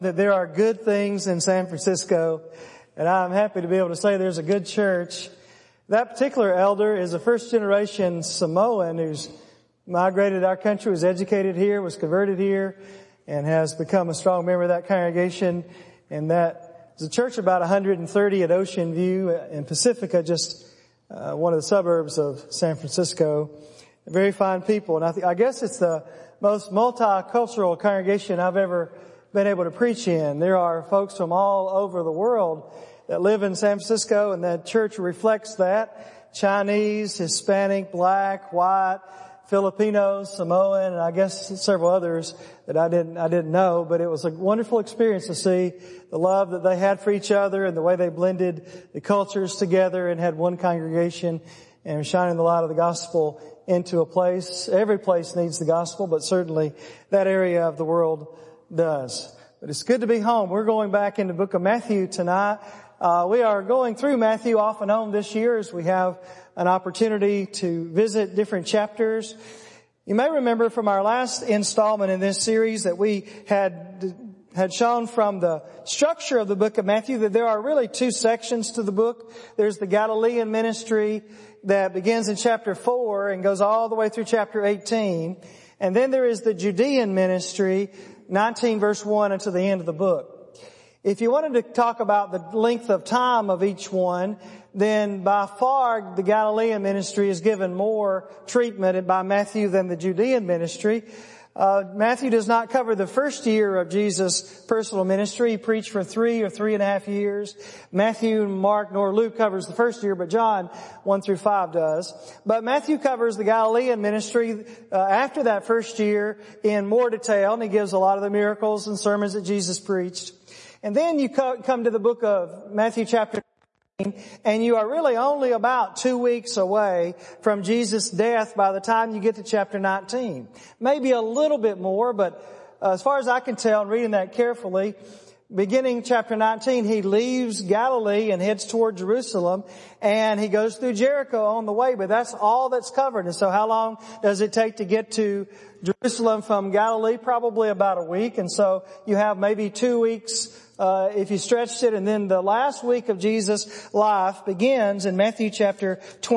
That there are good things in San Francisco, and I'm happy to be able to say there's a good church. That particular elder is a first-generation Samoan who's migrated our country, was educated here, was converted here, and has become a strong member of that congregation. And that is a church about 130 at Ocean View in Pacifica, just one of the suburbs of San Francisco. Very fine people, and I guess it's the most multicultural congregation I've ever been able to preach in. There are folks from all over the world that live in San Francisco, and that church reflects that. Chinese, Hispanic, black, white, Filipinos, Samoan, and I guess several others that I didn't know, but it was a wonderful experience to see the love that they had for each other and the way they blended the cultures together and had one congregation and shining the light of the gospel into a place. Every place needs the gospel, but certainly that area of the world does. But it's good to be home. We're going back in the book of Matthew tonight. We are going through Matthew off and on this year as we have an opportunity to visit different chapters. You may remember from our last installment in this series that we had shown from the structure of the book of Matthew that there are really two sections to the book. There's the Galilean ministry that begins in chapter 4 and goes all the way through chapter 18. And then there is the Judean ministry, 19 verse 1 until the end of the book. If you wanted to talk about the length of time of each one, then by far the Galilean ministry is given more treatment by Matthew than the Judean ministry. Matthew does not cover the first year of Jesus' personal ministry. He preached for 3 or 3.5 years. Matthew, Mark, nor Luke covers the first year, but John 1 through 5 does. But Matthew covers the Galilean ministry after that first year in more detail, and he gives a lot of the miracles and sermons that Jesus preached. And then you come to the book of Matthew chapter 19, and you are really only about 2 weeks away from Jesus' death by the time you get to chapter 19. Maybe a little bit more, but as far as I can tell, and reading that carefully, beginning chapter 19, he leaves Galilee and heads toward Jerusalem, and he goes through Jericho on the way, but that's all that's covered. And so how long does it take to get to Jerusalem from Galilee? Probably about a week. And so you have maybe 2 weeks if you stretched it. And then the last week of Jesus' life begins in Matthew chapter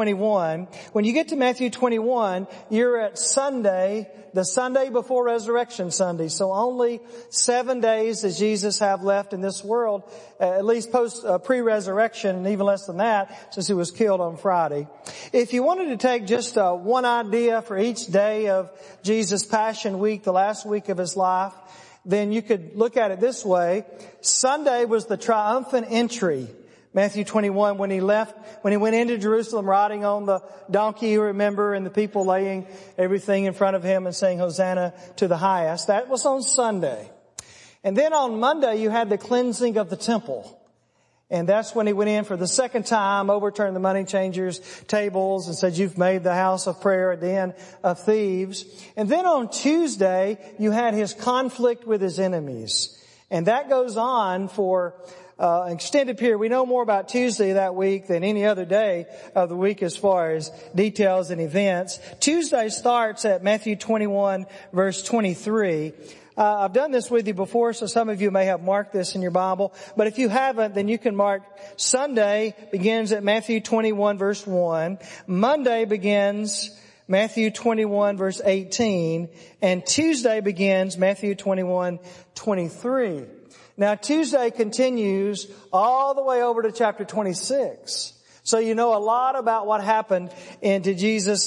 21. When you get to Matthew 21, you're at Sunday, the Sunday before Resurrection Sunday. So only 7 days does Jesus have left in this world, at least pre-resurrection, and even less than that since he was killed on Friday. If you wanted to take just one idea for each day of Jesus' Passion Week, the last week of his life, then you could look at it this way. Sunday was the triumphant entry. Matthew 21, when he went into Jerusalem riding on the donkey, you remember, and the people laying everything in front of him and saying, Hosanna to the highest. That was on Sunday. And then on Monday, you had the cleansing of the temple. And that's when he went in for the second time, overturned the money changers' tables and said, you've made the house of prayer a den of thieves. And then on Tuesday, you had his conflict with his enemies. And that goes on for an extended period. We know more about Tuesday that week than any other day of the week as far as details and events. Tuesday starts at Matthew 21, verse 23. I've done this with you before, so some of you may have marked this in your Bible. But if you haven't, then you can mark Sunday begins at Matthew 21, verse 1. Monday begins Matthew 21, verse 18. And Tuesday begins Matthew 21, 23. Now, Tuesday continues all the way over to chapter 26. So you know a lot about what happened to Jesus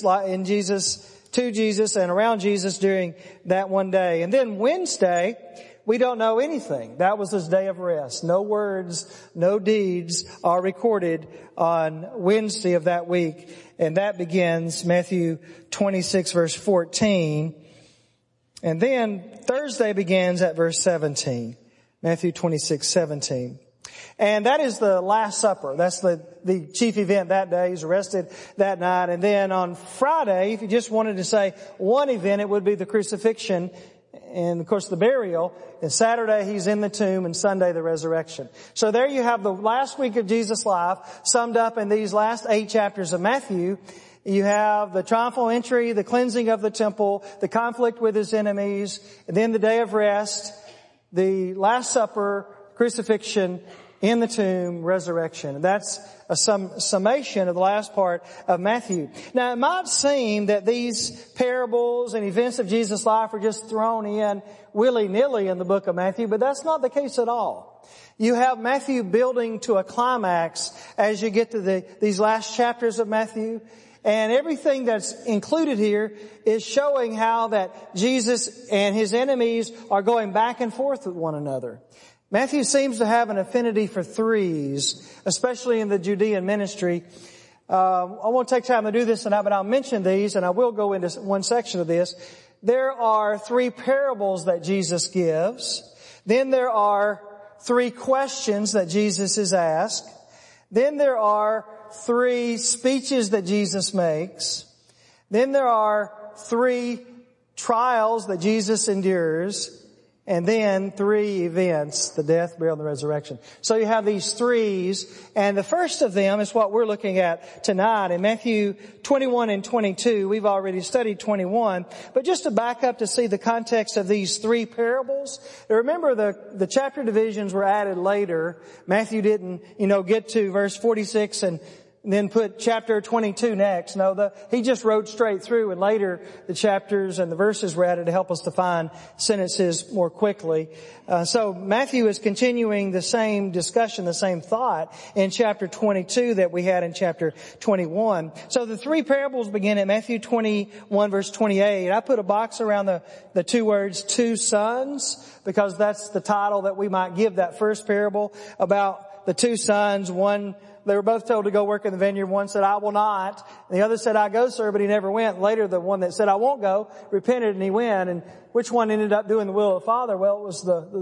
and around Jesus during that one day. And then Wednesday, we don't know anything. That was his day of rest. No words, no deeds are recorded on Wednesday of that week. And that begins Matthew 26 verse 14. And then Thursday begins at verse 17. Matthew 26, 17. And that is the Last Supper. That's the chief event that day. He's arrested that night. And then on Friday, if you just wanted to say one event, it would be the crucifixion and, of course, the burial. And Saturday, he's in the tomb, and Sunday, the resurrection. So there you have the last week of Jesus' life summed up in these last 8 chapters of Matthew. You have the triumphal entry, the cleansing of the temple, the conflict with his enemies, and then the day of rest. the Last Supper, crucifixion, in the tomb, resurrection. That's a summation of the last part of Matthew. Now, it might seem that these parables and events of Jesus' life are just thrown in willy-nilly in the book of Matthew, but that's not the case at all. You have Matthew building to a climax as you get to these last chapters of Matthew. And everything that's included here is showing how that Jesus and his enemies are going back and forth with one another. Matthew seems to have an affinity for threes, especially in the Judean ministry. I won't take time to do this tonight, but I'll mention these, and I will go into one section of this. There are 3 parables that Jesus gives. Then there are 3 questions that Jesus is asked. Then there are 3 speeches that Jesus makes. Then there are 3 trials that Jesus endures. And then 3 events, the death, burial, and the resurrection. So you have these 3s, and the first of them is what we're looking at tonight. In Matthew 21 and 22, we've already studied 21, but just to back up to see the context of these 3 parables, remember the chapter divisions were added later. Matthew didn't, get to verse 46 and then put chapter 22 next. No, he just wrote straight through, and later the chapters and the verses were added to help us define sentences more quickly. So Matthew is continuing the same discussion, the same thought in chapter 22 that we had in chapter 21. So the 3 parables begin at Matthew 21 verse 28. I put a box around the 2 words, 2 sons, because that's the title that we might give that first parable about the 2 sons. One, they were both told to go work in the vineyard. One said, I will not. And the other said, I go, sir, but he never went. Later, the one that said, I won't go, repented and he went. And which one ended up doing the will of the Father? Well, it was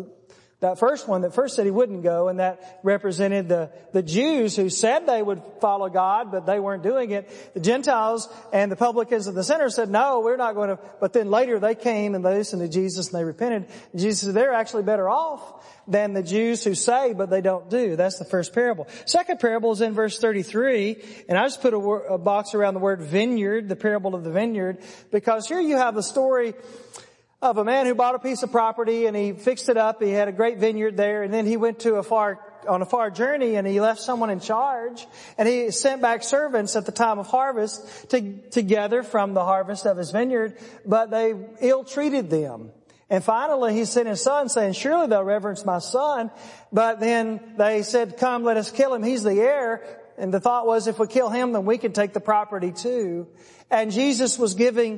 that first one that first said he wouldn't go, and that represented the Jews who said they would follow God, but they weren't doing it. The Gentiles and the publicans and the sinners said, no, we're not going to. But then later they came and they listened to Jesus and they repented. And Jesus said, they're actually better off than the Jews who say, but they don't do. That's the first parable. Second parable is in verse 33, and I just put a box around the word vineyard, the parable of the vineyard, because here you have the story of a man who bought a piece of property and he fixed it up. He had a great vineyard there, and then he went to on a far journey, and he left someone in charge, and he sent back servants at the time of harvest to gather from the harvest of his vineyard, but they ill-treated them. And finally he sent his son saying, surely they'll reverence my son. But then they said, come, let us kill him. He's the heir. And the thought was, if we kill him, then we can take the property too. And Jesus was giving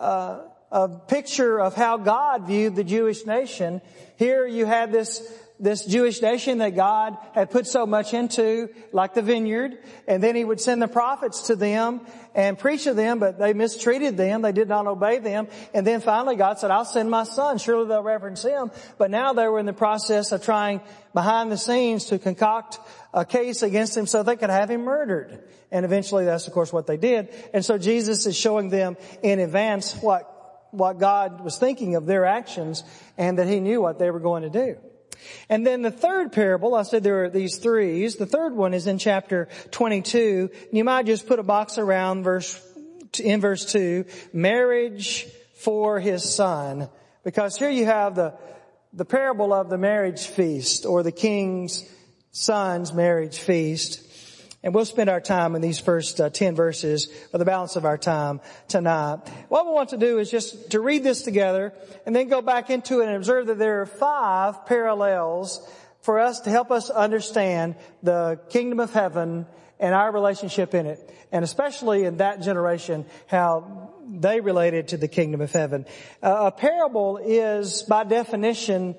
a picture of how God viewed the Jewish nation. Here you had this Jewish nation that God had put so much into, like the vineyard, and then he would send the prophets to them and preach to them, but they mistreated them. They did not obey them. And then finally God said, I'll send my son. Surely they'll reverence him. But now they were in the process of trying behind the scenes to concoct a case against him so they could have him murdered. And eventually that's of course what they did. And so Jesus is showing them in advance what God was thinking of their actions, and that he knew what they were going to do. And then the third parable, I said there are these 3s. The third one is in chapter 22. You might just put a box around in verse 2, marriage for his son. Because here you have the parable of the marriage feast, or the king's son's marriage feast. And we'll spend our time in these first 10 verses for the balance of our time tonight. What we want to do is just to read this together and then go back into it and observe that there are 5 parallels for us to help us understand the kingdom of heaven and our relationship in it. And especially in that generation, how they related to the kingdom of heaven. A parable is, by definition,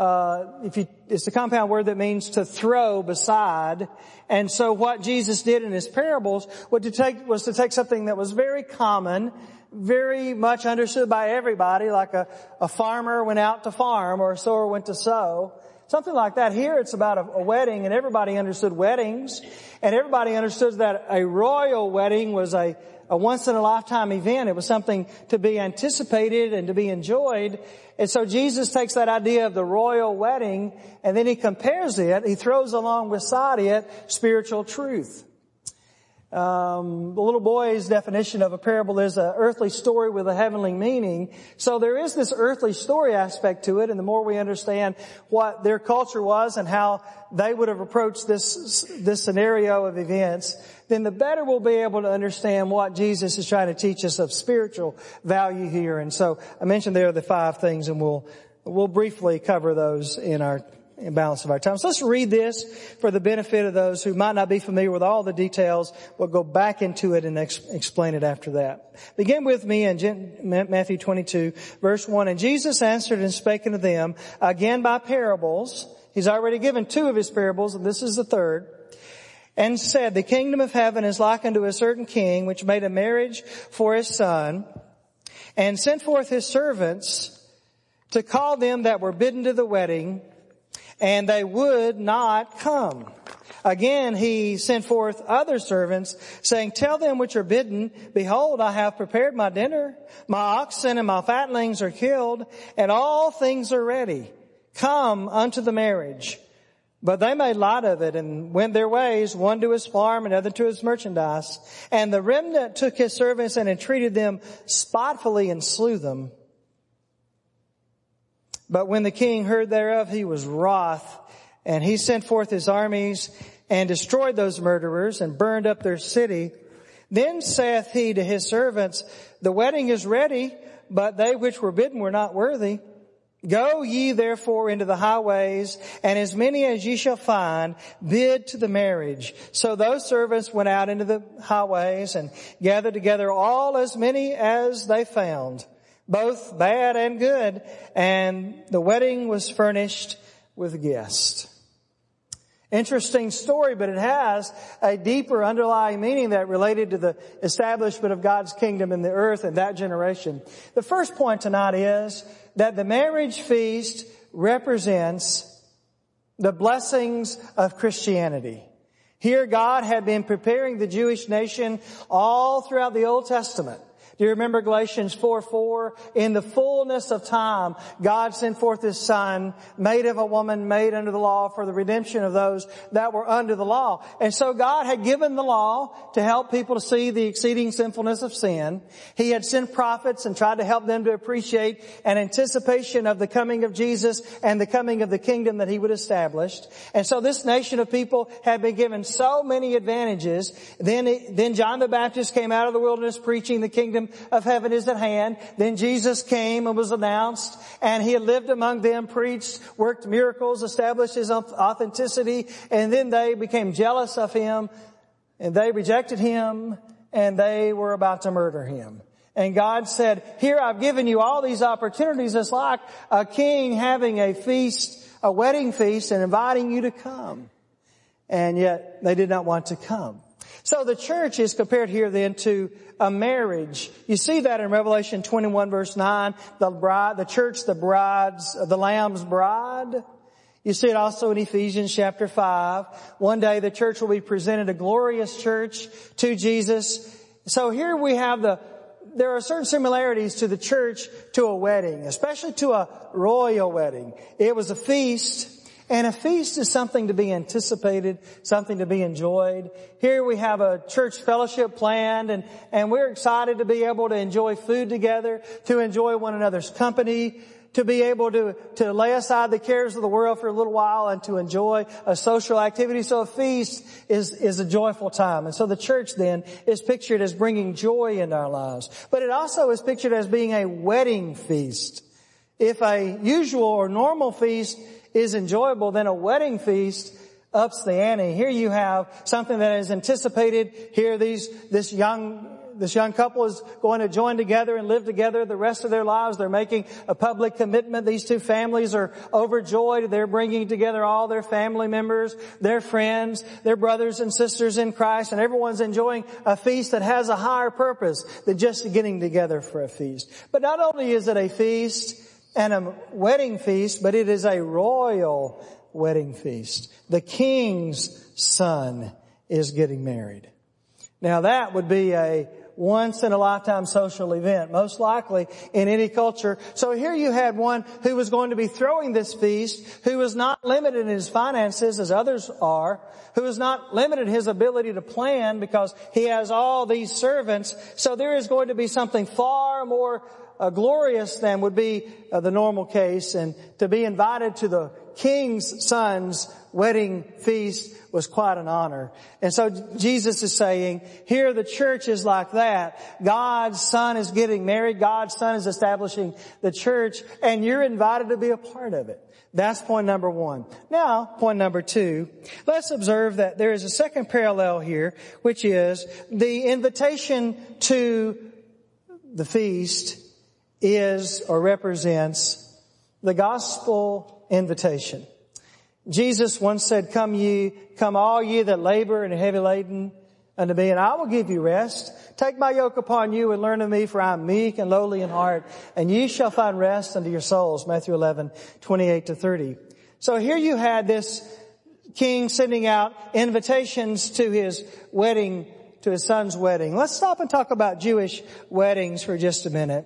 it's a compound word that means to throw beside. And so what Jesus did in his parables was to take something that was very common, very much understood by everybody, like a farmer went out to farm or a sower went to sow. Something like that. Here it's about a wedding, and everybody understood weddings, and everybody understood that a royal wedding was a once-in-a-lifetime event. It was something to be anticipated and to be enjoyed. And so Jesus takes that idea of the royal wedding, and then he compares it, he throws along beside it spiritual truth. The little boy's definition of a parable is an earthly story with a heavenly meaning. So there is this earthly story aspect to it, and the more we understand what their culture was and how they would have approached this scenario of events, then the better we'll be able to understand what Jesus is trying to teach us of spiritual value here. And so I mentioned there are the 5 things, and we'll briefly cover those in balance of our time. So let's read this for the benefit of those who might not be familiar with all the details. We'll go back into it and explain it after that. Begin with me in Matthew 22, verse 1. And Jesus answered and spake unto them again by parables. He's already given 2 of his parables, and this is the 3rd. And said, the kingdom of heaven is like unto a certain king, which made a marriage for his son, and sent forth his servants to call them that were bidden to the wedding, and they would not come. Again, he sent forth other servants, saying, tell them which are bidden, behold, I have prepared my dinner. My oxen and my fatlings are killed, and all things are ready. Come unto the marriage. But they made light of it and went their ways, one to his farm, another to his merchandise. And the remnant took his servants and entreated them spitefully and slew them. But when the king heard thereof, he was wroth, and he sent forth his armies and destroyed those murderers and burned up their city. Then saith he to his servants, the wedding is ready, but they which were bidden were not worthy. Go ye therefore into the highways, and as many as ye shall find, bid to the marriage. So those servants went out into the highways and gathered together all as many as they found, both bad and good, and the wedding was furnished with guests. Interesting story, but it has a deeper underlying meaning that related to the establishment of God's kingdom in the earth in that generation. The first point tonight is that the marriage feast represents the blessings of Christianity. Here God had been preparing the Jewish nation all throughout the Old Testament. Do you remember Galatians 4:4? In the fullness of time, God sent forth His Son, made of a woman, made under the law, for the redemption of those that were under the law. And so God had given the law to help people to see the exceeding sinfulness of sin. He had sent prophets and tried to help them to appreciate an anticipation of the coming of Jesus and the coming of the kingdom that He would establish. And so this nation of people had been given so many advantages. Then John the Baptist came out of the wilderness preaching the kingdom of heaven is at hand. Then Jesus came and was announced, and He had lived among them, preached, worked miracles, established His authenticity, and then they became jealous of Him, and they rejected Him, and they were about to murder Him. And God said, here I've given you all these opportunities. It's like a king having a feast, a wedding feast, and inviting you to come. And yet they did not want to come. So the church is compared here then to a marriage. You see that in Revelation 21 verse 9, the church, the Lamb's bride. You see it also in Ephesians chapter 5. One day the church will be presented a glorious church to Jesus. So here we have there are certain similarities to the church to a wedding, especially to a royal wedding. It was a feast. And a feast is something to be anticipated, something to be enjoyed. Here we have a church fellowship planned, and we're excited to be able to enjoy food together, to enjoy one another's company, to be able to lay aside the cares of the world for a little while and to enjoy a social activity. So a feast is a joyful time. And so the church then is pictured as bringing joy into our lives. But it also is pictured as being a wedding feast. If a usual or normal feast is enjoyable, then a wedding feast ups the ante. Here you have something that is anticipated. Here this young couple is going to join together and live together the rest of their lives. They're making a public commitment. These two families are overjoyed. They're bringing together all their family members, their friends, their brothers and sisters in Christ, and everyone's enjoying a feast that has a higher purpose than just getting together for a feast. But not only is it a feast and a wedding feast, but it is a royal wedding feast. The king's son is getting married. Now that would be a once in a lifetime social event, most likely in any culture. So here you had one who was going to be throwing this feast, who was not limited in his finances as others are, who is not limited in his ability to plan because he has all these servants. So there is going to be something far more glorious than would be the normal case. And to be invited to the king's son's wedding feast was quite an honor. And so Jesus is saying, here the church is like that. God's Son is getting married. God's Son is establishing the church, and you're invited to be a part of it. That's point number one. Now, point number two, let's observe that there is a second parallel here, which is the invitation to the feast is or represents the gospel invitation. Jesus once said, come all ye that labor and are heavy laden unto me, and I will give you rest. Take my yoke upon you and learn of me, for I am meek and lowly in heart, and ye shall find rest unto your souls. Matthew 11:28-30. So here you had this king sending out invitations to his wedding, to his son's wedding. Let's stop and talk about Jewish weddings for just a minute.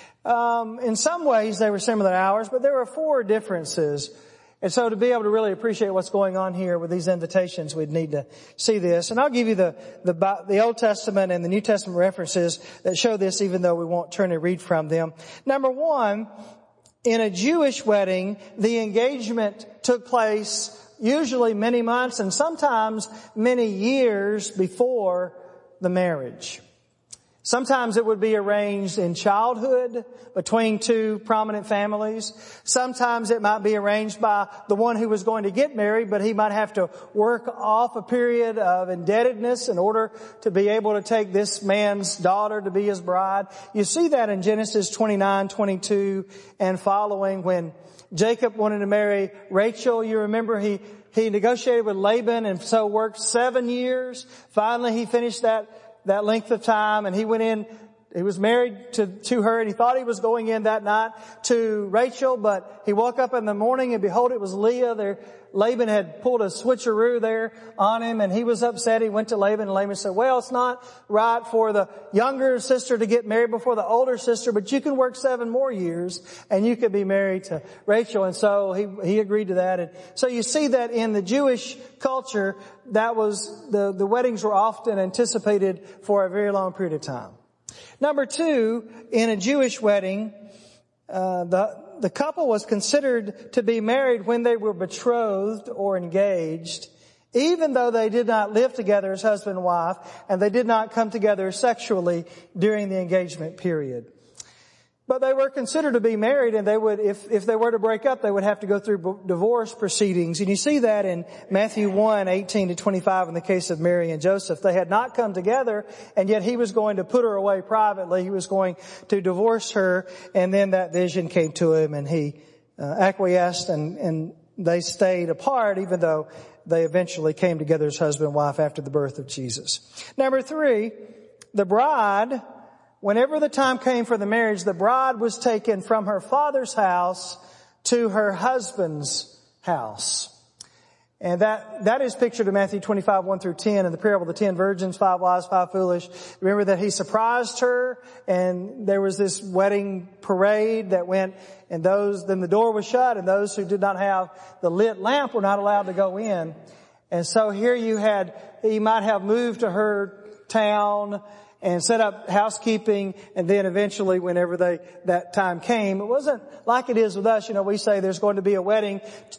In some ways they were similar to ours, but there were 4 differences. And so to be able to really appreciate what's going on here with these invitations, we'd need to see this. And I'll give you the Old Testament and the New Testament references that show this, even though we won't turn and read from them. Number 1, in a Jewish wedding, the engagement took place usually many months and sometimes many years before the marriage. Sometimes it would be arranged in childhood between 2 prominent families. Sometimes it might be arranged by the one who was going to get married, but he might have to work off a period of indebtedness in order to be able to take this man's daughter to be his bride. You see that in Genesis 29:22 and following, when Jacob wanted to marry Rachel. You remember he negotiated with Laban and so worked 7 years. Finally he finished that length of time, and he went in, he was married to her, and he thought he was going in that night to Rachel, but he woke up in the morning and behold, it was Leah. Laban had pulled a switcheroo there on him, and he was upset. He went to Laban, and Laban said, well, it's not right for the younger sister to get married before the older sister, but you can work 7 more years and you could be married to Rachel. And so he agreed to that. And so you see that in the Jewish culture, that was the weddings were often anticipated for a very long period of time. Number 2, in a Jewish wedding, the couple was considered to be married when they were betrothed or engaged, even though they did not live together as husband and wife, and they did not come together sexually during the engagement period. But they were considered to be married, and they would, if they were to break up, they would have to go through divorce proceedings. And you see that in Matthew 1:18-25 in the case of Mary and Joseph. They had not come together, and yet he was going to put her away privately. He was going to divorce her, and then that vision came to him, and he acquiesced, and they stayed apart, even though they eventually came together as husband and wife after the birth of Jesus. Number 3, the bride, whenever the time came for the marriage, the bride was taken from her father's house to her husband's house. And that is pictured in Matthew 25:1-10 in the parable of the 10 virgins, 5 wise, 5 foolish. Remember that he surprised her, and there was this wedding parade that went, and then the door was shut, and those who did not have the lit lamp were not allowed to go in. And so here he might have moved to her town and set up housekeeping, and then eventually whenever that time came, it wasn't like it is with us. You know, we say there's going to be a wedding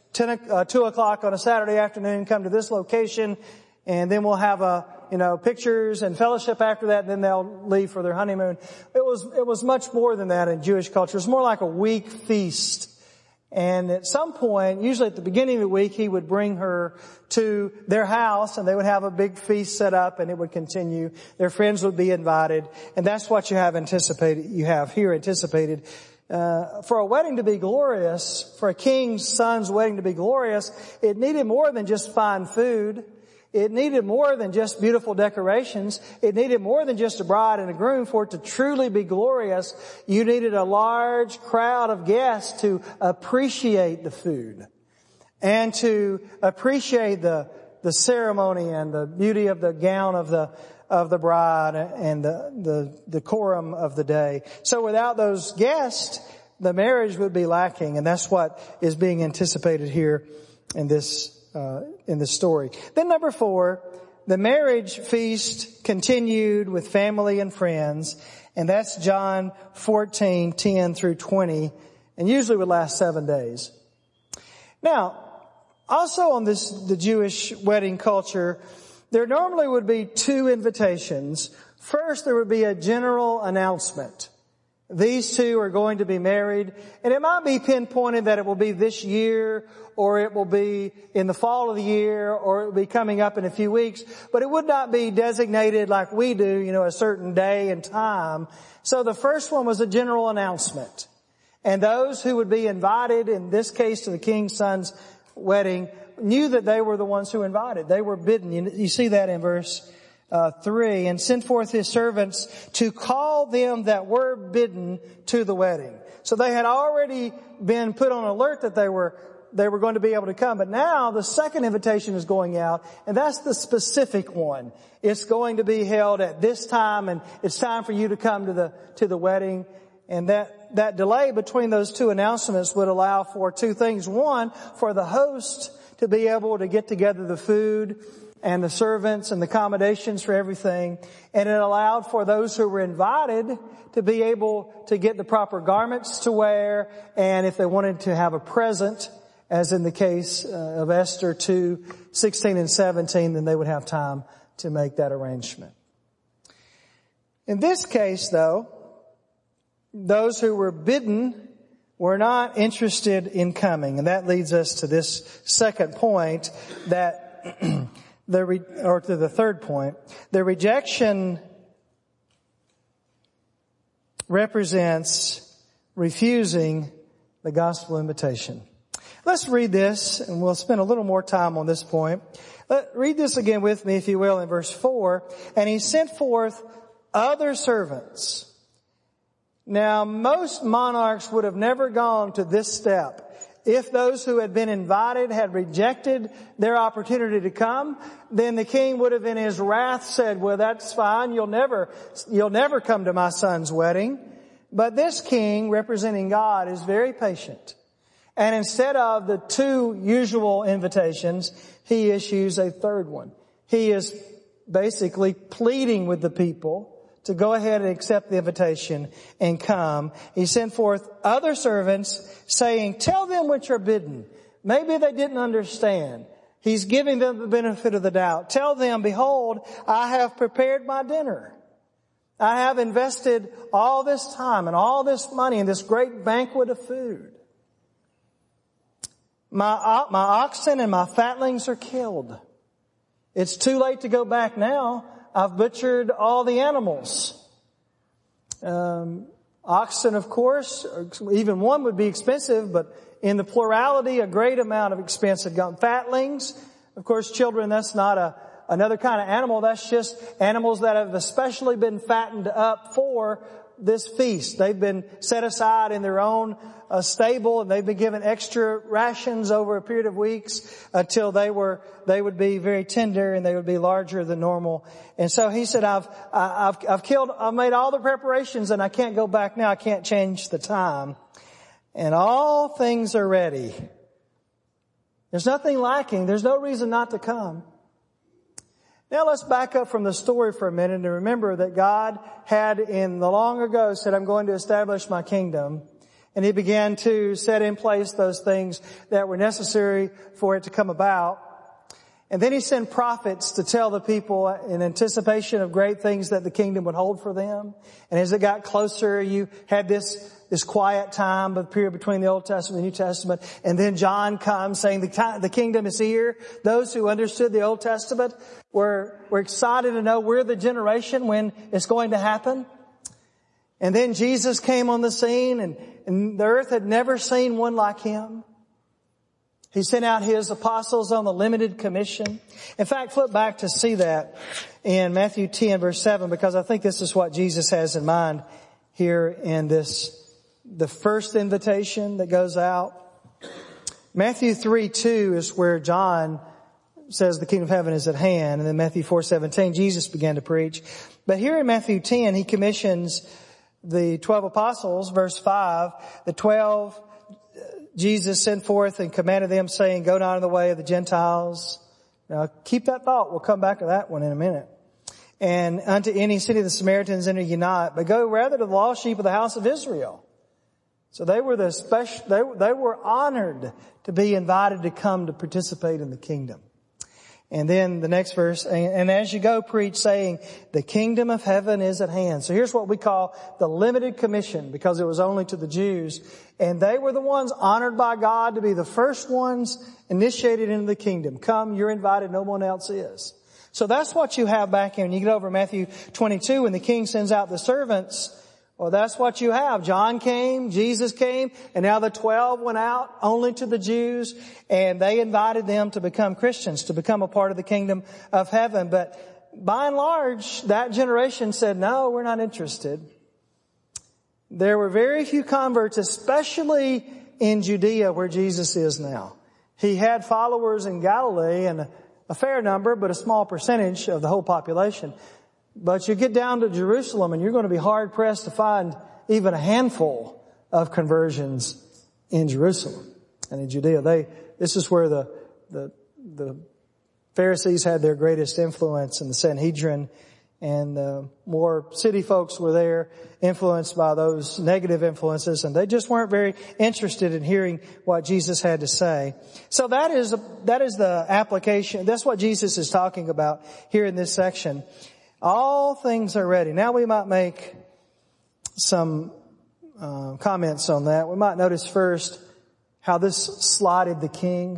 2 o'clock on a Saturday afternoon, come to this location, and then we'll have pictures and fellowship after that, and then they'll leave for their honeymoon. It was much more than that in Jewish culture. It was more like a week feast. And at some point, usually at the beginning of the week, he would bring her to their house, and they would have a big feast set up, and it would continue. Their friends would be invited, and that's what you have here anticipated. For a wedding to be glorious, for a king's son's wedding to be glorious, it needed more than just fine food. It needed more than just beautiful decorations. It needed more than just a bride and a groom. For it to truly be glorious, you needed a large crowd of guests to appreciate the food and to appreciate the ceremony and the beauty of the gown of of the bride and the decorum of the day. So without those guests, the marriage would be lacking, and that's what is being anticipated here in this story. Then number 4, the marriage feast continued with family and friends, and that's John 14:10 through 20, and usually would last 7 days. Now, also on the Jewish wedding culture, there normally would be 2 invitations. First, there would be a general announcement. These 2 are going to be married, and it might be pinpointed that it will be this year, or it will be in the fall of the year, or it will be coming up in a few weeks, but it would not be designated like we do, a certain day and time. So the first one was a general announcement. And those who would be invited, in this case to the king's son's wedding, knew that they were the ones who invited. They were bidden. You see that in verse 3. And sent forth his servants to call them that were bidden to the wedding. So they had already been put on alert that they were going to be able to come. But now the second invitation is going out, and that's the specific one. It's going to be held at this time, and it's time for you to come to the wedding. And that delay between those 2 announcements would allow for 2 things. One, for the host to be able to get together the food and the servants and the accommodations for everything. And it allowed for those who were invited to be able to get the proper garments to wear, and if they wanted to have a present, as in the case of Esther 2:16 and 17, then they would have time to make that arrangement. In this case, though, those who were bidden were not interested in coming. And that leads us to this second point, that to the third point. The rejection represents refusing the gospel invitation. Let's read this, and we'll spend a little more time on this point. Read this again with me, if you will, in verse 4. And he sent forth other servants. Now, most monarchs would have never gone to this step. If those who had been invited had rejected their opportunity to come, then the king would have in his wrath said, well, that's fine. You'll never come to my son's wedding. But this king, representing God, is very patient. And instead of the 2 usual invitations, he issues a third one. He is basically pleading with the people to go ahead and accept the invitation and come. He sent forth other servants, saying, tell them which are bidden. Maybe they didn't understand. He's giving them the benefit of the doubt. Tell them, behold, I have prepared my dinner. I have invested all this time and all this money in this great banquet of food. My oxen and my fatlings are killed. It's too late to go back now. I've butchered all the animals. Oxen, of course, even one would be expensive, but in the plurality, a great amount of expense had gone. Fatlings, of course, children, that's not another kind of animal. That's just animals that have especially been fattened up for this feast. They've been set aside in their own stable, and they've been given extra rations over a period of weeks until they would be very tender and they would be larger than normal. And so he said, I've made all the preparations, and I can't go back now. I can't change the time. And all things are ready. There's nothing lacking. There's no reason not to come. Now let's back up from the story for a minute and remember that God had in the long ago said, I'm going to establish my kingdom. And he began to set in place those things that were necessary for it to come about. And then he sent prophets to tell the people in anticipation of great things that the kingdom would hold for them. And as it got closer, you had this quiet time, the period between the Old Testament and the New Testament. And then John comes saying the kingdom is here. Those who understood the Old Testament were excited to know we're the generation when it's going to happen. And then Jesus came on the scene, and the earth had never seen one like him. He sent out his apostles on the limited commission. In fact, flip back to see that in Matthew 10 verse 7, because I think this is what Jesus has in mind here in the first invitation that goes out. Matthew 3:2 is where John says the kingdom of heaven is at hand. And then Matthew 4:17, Jesus began to preach. But here in Matthew 10, he commissions the 12 apostles, verse 5, the 12 Jesus sent forth and commanded them, saying, go not in the way of the Gentiles. Now keep that thought. We'll come back to that one in a minute. And unto any city of the Samaritans enter ye not, but go rather to the lost sheep of the house of Israel. So they were they were honored to be invited to come to participate in the kingdom. And then the next verse, and as you go, preach, saying, the kingdom of heaven is at hand. So here's what we call the limited commission, because it was only to the Jews. And they were the ones honored by God to be the first ones initiated into the kingdom. Come, you're invited, no one else is. So that's what you have back here. And you get over Matthew 22, when the king sends out the servants. Well, that's what you have. John came, Jesus came, and now the 12 went out only to the Jews, and they invited them to become Christians, to become a part of the kingdom of heaven. But by and large, that generation said, no, we're not interested. There were very few converts, especially in Judea where Jesus is now. He had followers in Galilee, and a fair number, but a small percentage of the whole population. But you get down to Jerusalem and you're going to be hard pressed to find even a handful of conversions in Jerusalem and in Judea. This is where the Pharisees had their greatest influence, in the Sanhedrin, and more city folks were there, influenced by those negative influences, and they just weren't very interested in hearing what Jesus had to say. So that is the application. That's what Jesus is talking about here in this section. All things are ready. Now we might make some comments on that. We might notice first how this slighted the king.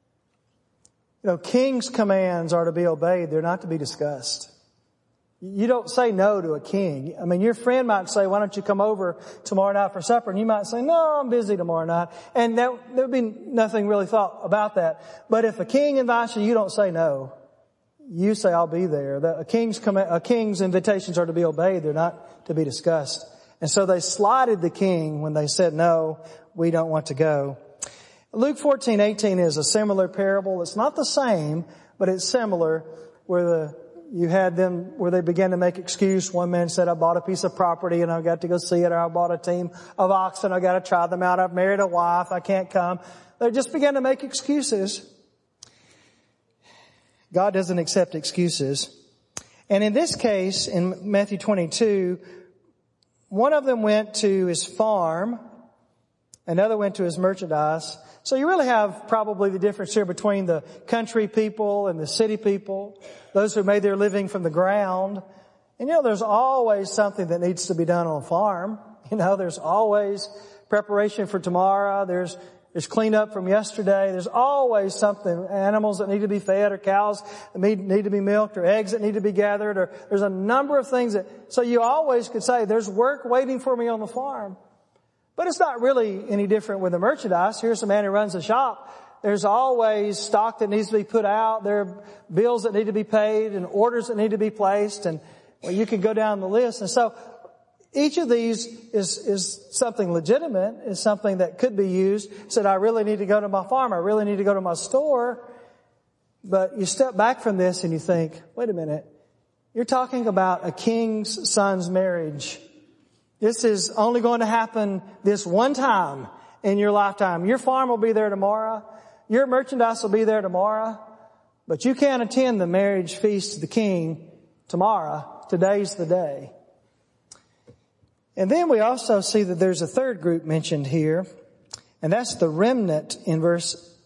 You know, king's commands are to be obeyed. They're not to be discussed. You don't say no to a king. I mean, your friend might say, why don't you come over tomorrow night for supper? And you might say, no, I'm busy tomorrow night. And there would be nothing really thought about that. But if a king invites you, you don't say no. You say, I'll be there. A king's invitations are to be obeyed. They're not to be discussed. And so they slighted the king when they said, no, we don't want to go. Luke 14:18 is a similar parable. It's not the same, but it's similar, where you had them where they began to make excuse. One man said, I bought a piece of property and I got to go see it. Or I bought a team of oxen. I got to try them out. I've married a wife. I can't come. They just began to make excuses. God doesn't accept excuses. And in this case, in Matthew 22, one of them went to his farm, another went to his merchandise. So you really have probably the difference here between the country people and the city people, those who made their living from the ground. And there's always something that needs to be done on a farm. There's always preparation for tomorrow. There's cleanup from yesterday. There's always something, animals that need to be fed, or cows that need to be milked, or eggs that need to be gathered, or there's a number of things so you always could say, there's work waiting for me on the farm. But it's not really any different with the merchandise. Here's a man who runs a shop. There's always stock that needs to be put out. There are bills that need to be paid and orders that need to be placed, and you can go down the list. And so each of these is something legitimate, is something that could be used. Said, I really need to go to my farm. I really need to go to my store. But you step back from this and you think, wait a minute. You're talking about a king's son's marriage. This is only going to happen this one time in your lifetime. Your farm will be there tomorrow. Your merchandise will be there tomorrow. But you can't attend the marriage feast of the king tomorrow. Today's the day. And then we also see that there's a third group mentioned here, and that's the remnant in verse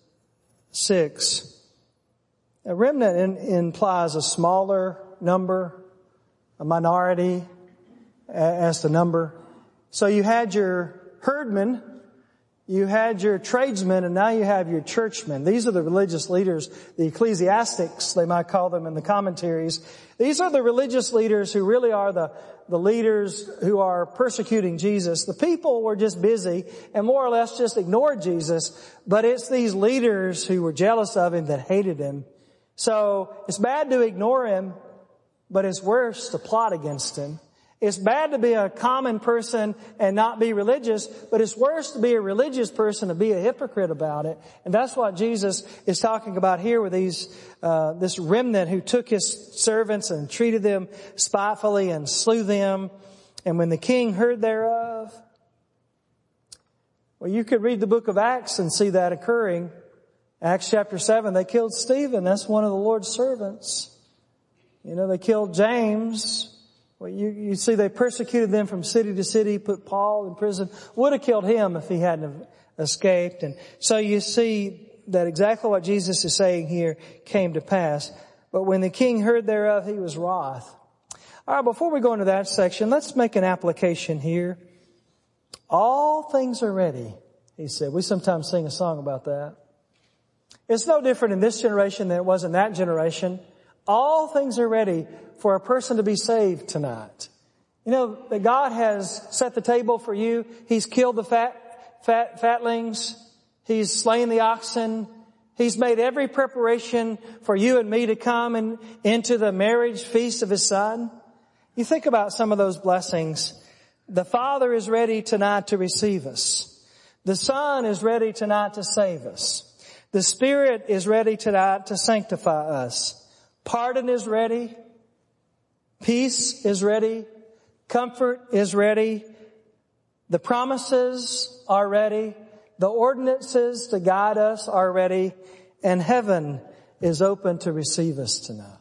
6. A remnant implies a smaller number, a minority as the number. So you had your herdmen, you had your tradesmen, and now you have your churchmen. These are the religious leaders, the ecclesiastics, they might call them in the commentaries. These are the religious leaders who really are the leaders who are persecuting Jesus. The people were just busy and more or less just ignored Jesus, but it's these leaders who were jealous of him that hated him. So it's bad to ignore him, but it's worse to plot against him. It's bad to be a common person and not be religious, but it's worse to be a religious person and be a hypocrite about it. And that's what Jesus is talking about here with this remnant who took his servants and treated them spitefully and slew them. And when the king heard thereof, well, you could read the book of Acts and see that occurring. Acts chapter 7, they killed Stephen. That's one of the Lord's servants. They killed James. Well, you see they persecuted them from city to city, put Paul in prison. Would have killed him if he hadn't escaped. And so you see that exactly what Jesus is saying here came to pass. But when the king heard thereof, he was wroth. All right, before we go into that section, let's make an application here. All things are ready, he said. We sometimes sing a song about that. It's no different in this generation than it was in that generation. All things are ready for a person to be saved tonight. That God has set the table for you. He's killed the fatlings. He's slain the oxen. He's made every preparation for you and me to come into the marriage feast of His Son. You think about some of those blessings. The Father is ready tonight to receive us. The Son is ready tonight to save us. The Spirit is ready tonight to sanctify us. Pardon is ready. Peace is ready. Comfort is ready. The promises are ready. The ordinances to guide us are ready. And heaven is open to receive us tonight.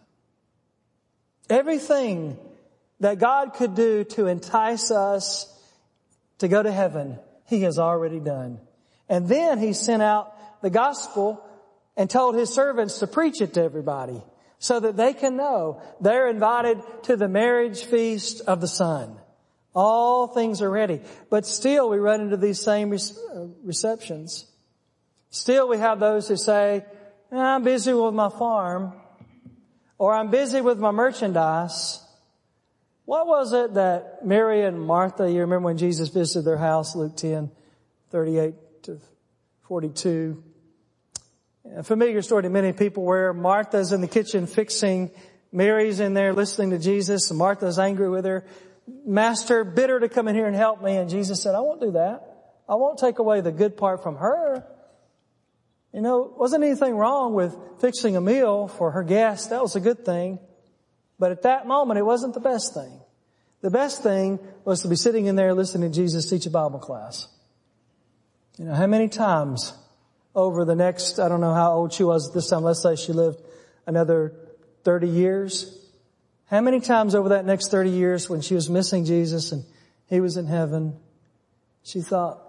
Everything that God could do to entice us to go to heaven, He has already done. And then He sent out the gospel and told His servants to preach it to everybody, so that they can know they're invited to the marriage feast of the Son. All things are ready. But still we run into these same receptions. Still we have those who say, I'm busy with my farm, or I'm busy with my merchandise. What was it that Mary and Martha, you remember when Jesus visited their house, Luke 10:38 to 42. A familiar story to many people where Martha's in the kitchen fixing, Mary's in there listening to Jesus, and Martha's angry with her. Master, bid her to come in here and help me. And Jesus said, I won't do that. I won't take away the good part from her. Wasn't anything wrong with fixing a meal for her guests. That was a good thing. But at that moment, it wasn't the best thing. The best thing was to be sitting in there listening to Jesus teach a Bible class. How many times over the next, I don't know how old she was at this time, let's say she lived another 30 years. How many times over that next 30 years when she was missing Jesus and He was in heaven, she thought,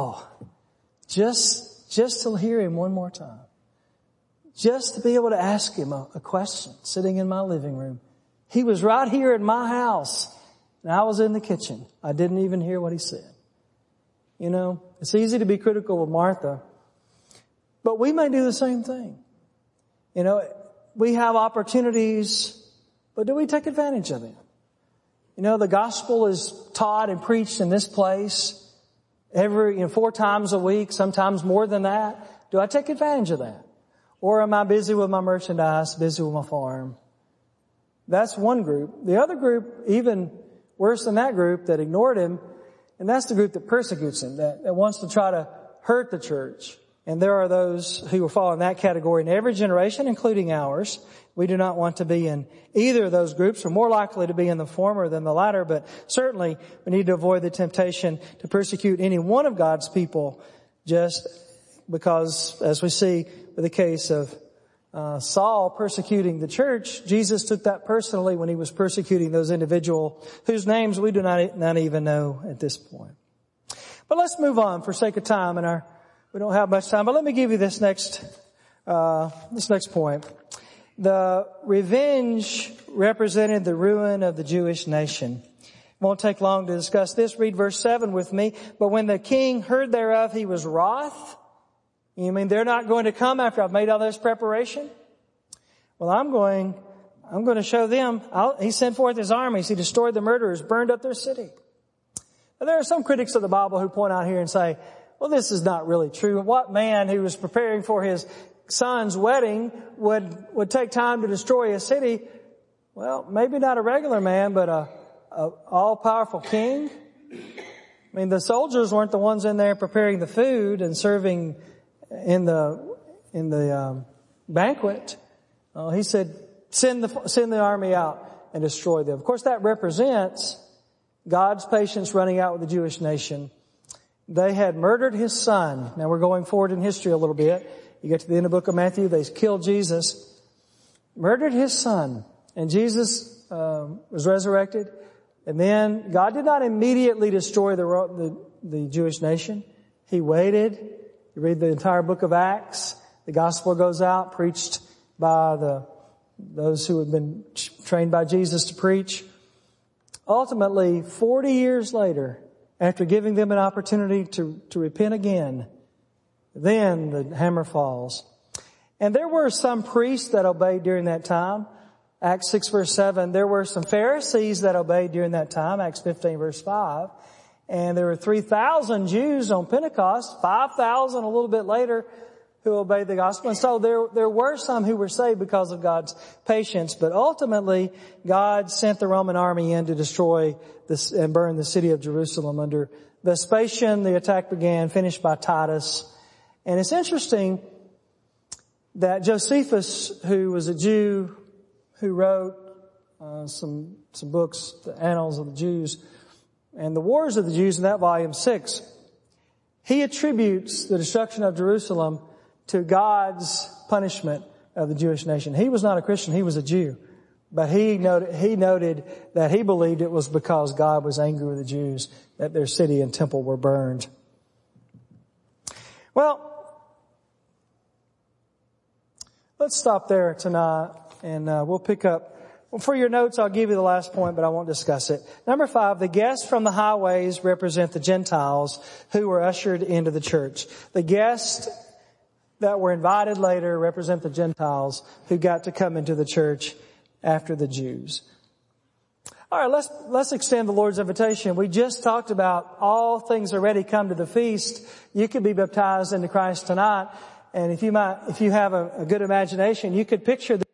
just to hear Him one more time. Just to be able to ask Him a question sitting in my living room. He was right here in my house and I was in the kitchen. I didn't even hear what He said. It's easy to be critical of Martha, but we may do the same thing. We have opportunities, but do we take advantage of them? The gospel is taught and preached in this place every 4 times a week, sometimes more than that. Do I take advantage of that? Or am I busy with my merchandise, busy with my farm? That's one group. The other group, even worse than that group that ignored Him, and that's the group that persecutes Him, that wants to try to hurt the church. And there are those who will fall in that category in every generation, including ours. We do not want to be in either of those groups. We're more likely to be in the former than the latter, but certainly we need to avoid the temptation to persecute any one of God's people just because, as we see with the case of Saul persecuting the church, Jesus took that personally when He was persecuting those individuals whose names we do not even know at this point. But let's move on for sake of time, we don't have much time, but let me give you this next point. The revenge represented the ruin of the Jewish nation. It won't take long to discuss this. Read verse 7 with me. But when the king heard thereof, he was wroth. You mean they're not going to come after I've made all this preparation? Well, I'm going to show them. He sent forth his armies. He destroyed the murderers, burned up their city. Now, there are some critics of the Bible who point out here and say, well, this is not really true. What man who was preparing for his son's wedding would take time to destroy a city? Well, maybe not a regular man, but all-powerful king. I mean, the soldiers weren't the ones in there preparing the food and serving in the banquet. He said, send the army out and destroy them. Of course, that represents God's patience running out with the Jewish nation. They had murdered his son. Now we're going forward in history a little bit. You get to the end of the book of Matthew, they killed Jesus, murdered his son, and Jesus was resurrected. And then God did not immediately destroy the Jewish nation. He waited. You read the entire book of Acts. The gospel goes out, preached by those who had been trained by Jesus to preach. Ultimately, 40 years later, after giving them an opportunity to repent again, then the hammer falls. And there were some priests that obeyed during that time. Acts 6 verse 7. There were some Pharisees that obeyed during that time. Acts 15 verse 5. And there were 3,000 Jews on Pentecost, 5,000 a little bit later, who obeyed the gospel. And so there were some who were saved because of God's patience. But ultimately, God sent the Roman army in to destroy this and burn the city of Jerusalem under Vespasian. The attack began, finished by Titus. And it's interesting that Josephus, who was a Jew, who wrote some books, the Annals of the Jews, and the Wars of the Jews in that volume 6, he attributes the destruction of Jerusalem to God's punishment of the Jewish nation. He was not a Christian, he was a Jew. But he noted that he believed it was because God was angry with the Jews that their city and temple were burned. Well, let's stop there tonight and we'll pick up. For your notes, I'll give you the last point, but I won't discuss it. Number 5, the guests from the highways represent the Gentiles who were ushered into the church. The guests that were invited later represent the Gentiles who got to come into the church after the Jews. All right, let's extend the Lord's invitation. We just talked about all things are ready, come to the feast. You could be baptized into Christ tonight. And if you have a good imagination, you could picture